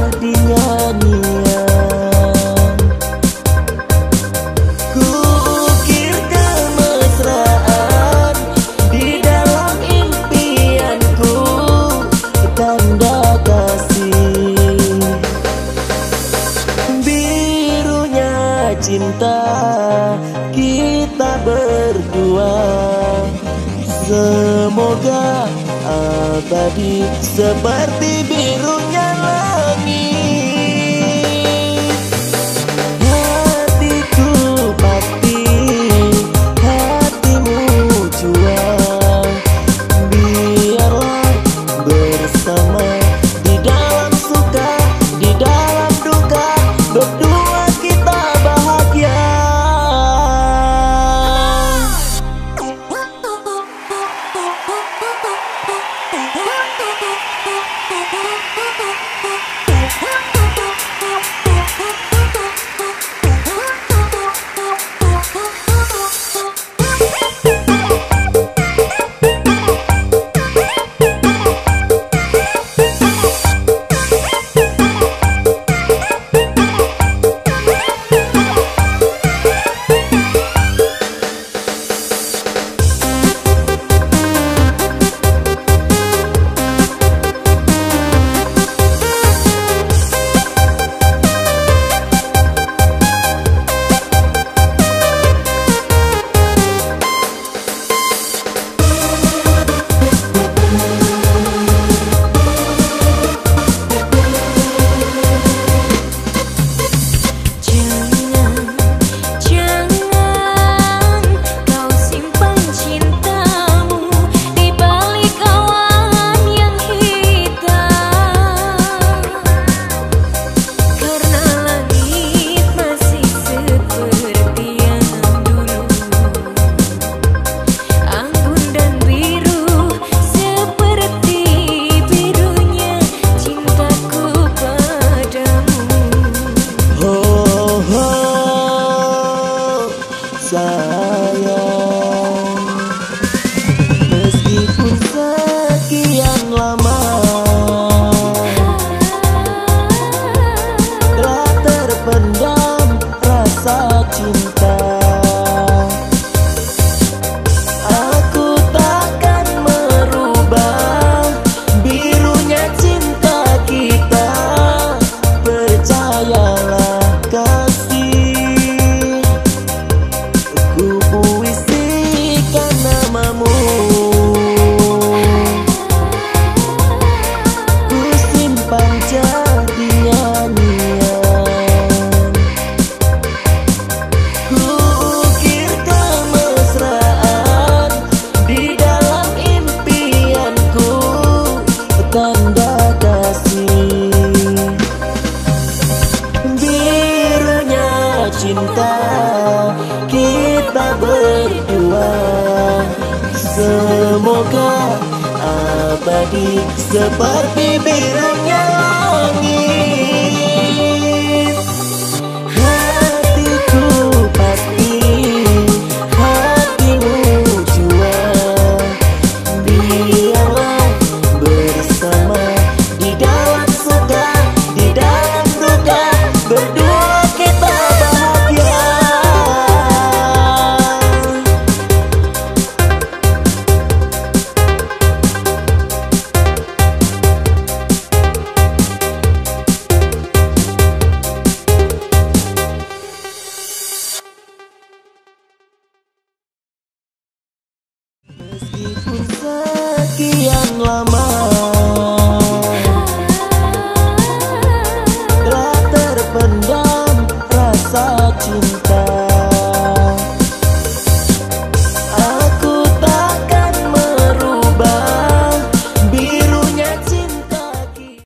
jadi nyanyian. Kukir kemesraan di dalam impianku, tanda kasih. Birunya cinta kita berdua, semoga abadi seperti birunya langit. Hatiku pasti, hatimu jua, biarlah bersama di dalam suka, di dalam duka, berdua kita bahagia. Sayang, meskipun sekian lama telah terpendam rasa cinta, aku takkan merubah birunya cinta kita. Percayalah kasih, puisikan namamu, ku simpan jadi nyanyian. Kukir kemesraan di dalam impianku, tanda kasih. Birunya cinta kita berdua, semoga abadi seperti birunya